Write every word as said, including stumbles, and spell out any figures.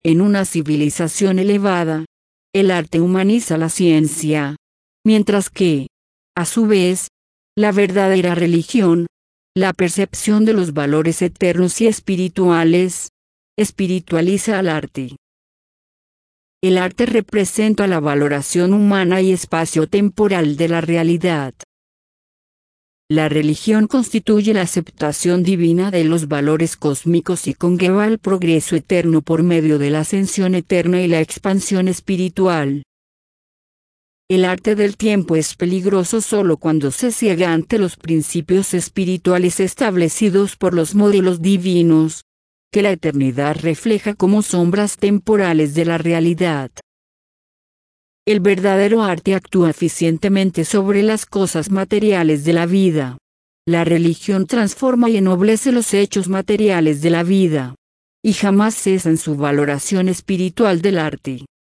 En una civilización elevada, el arte humaniza la ciencia, mientras que, a su vez, la verdadera religión, la percepción de los valores eternos y espirituales, espiritualiza al arte. El arte representa la valoración humana y espacio-temporal de la realidad. La religión constituye la aceptación divina de los valores cósmicos y conlleva el progreso eterno por medio de la ascensión eterna y la expansión espiritual. El arte del tiempo es peligroso solo cuando se ciega ante los principios espirituales establecidos por los modelos divinos, que la eternidad refleja como sombras temporales de la realidad. El verdadero arte actúa eficientemente sobre las cosas materiales de la vida. La religión transforma y ennoblece los hechos materiales de la vida, y jamás cesa en su valoración espiritual del arte.